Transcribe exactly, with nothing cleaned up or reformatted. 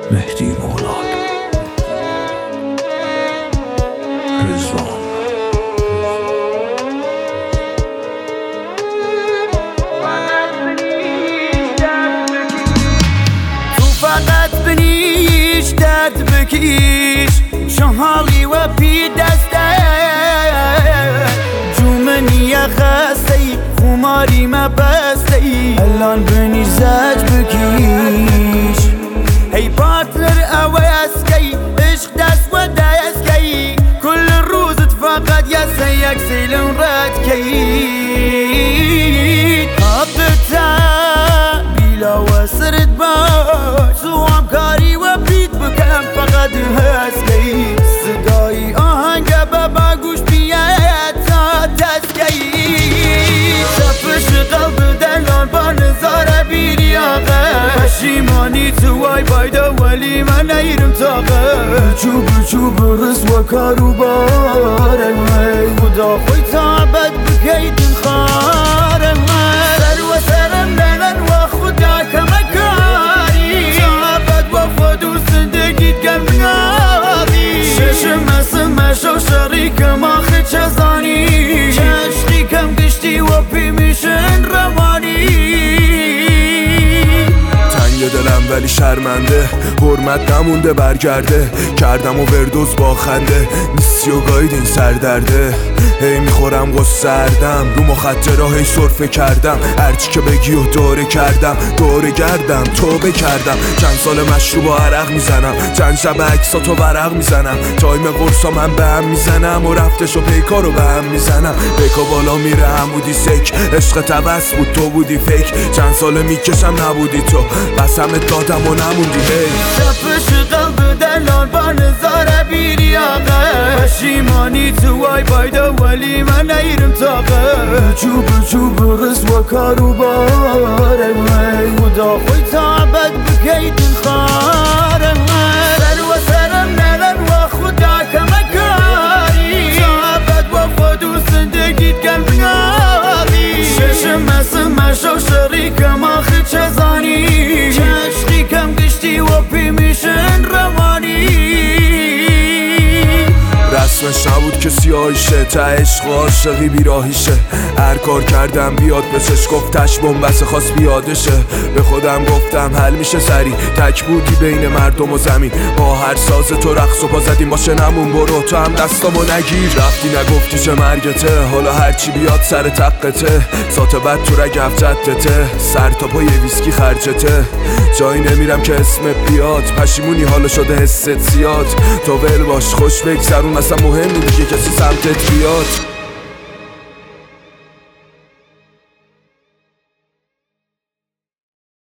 مهدی مولاد رضوان. تو فقط بنیش درد بکیش شهالی و پی دسته جومنی خسته خماری مبسته الان بنیش زج بکیش هی پارتنر اواسکی عشق دست و دستکی كل روزت فقط یسه یک سیلون رد کهید حبتا بیلا و سرت باش سوام کاری و بیت بکم فقط هسکی صدای آهنگ بابا گوش بیاد تا تسکی شفش قلب دلان با نظاره بیری آقا پشیمانی تو وای بایده ولی من نیرم طاقه بچو بچو برس و کارو باره خدا خوی تابت بکیدن خاره سر و سرم نگن و خدا کمکاری تابت و خودو زندگیت گم بنادی ششم اسمش و شریکم آخه چزانی چشقی کم گشتی و پی میشن روانی یه دلم ولی شرمنده حرمت نمونده برگرده کردم و وردوز با خنده نیستی و گاید این سردرده هی میخورم قصه سردم رو مخط راه سرفه کردم هرچی که بگی و دوره کردم دوره گردم توبه کردم چند سال مشروب و عرق میزنم چند شب عکساتو ورق میزنم تایم قرصا من به هم میزنم و رفتش و پیکا رو به هم میزنم پیکا بالا میره عمودی سک عشق تبس بود تو بودی فکر چند سال میکشم نبودی تو قسمت دادم و نموندی هی شفش قلب دلان با نظاره بیری آقا پشیمانی تو وای بایده ولی من نیرم طاقه بچو بچو برس و کارو باره خدا خوی تابت بکیدن خاره سر و سرم نگن و خدا کمکاری تابت و خودو زندگیت گم بنادی ششم اسمش و شریکم آخه چزانی چشقی کم گشتی و پی میشن روانی رسمش نبود که سیاهیشه تا عشق و عاشقی بیراهیشه هر کار کردم بیاد به چش گفتش بومبسه خواست بیادشه به خودم گفتم حل میشه سری تک بودی بین مردم و زمین ما هر ساز تو رقص و پا زدیم باشه نمون برو تو هم دستامو نگیر رفتی نگفتی چه مرگته حالا هرچی بیاد سر تقته سات بد تو رگف جدته سر تا پای ویسکی خرجته جایی نمیرم که اسمت بیاد پشیمونی حالا شده حست زیاد تو ول باش خوش بگذرون اصلا مهم نیست که کسی سمتت بیاد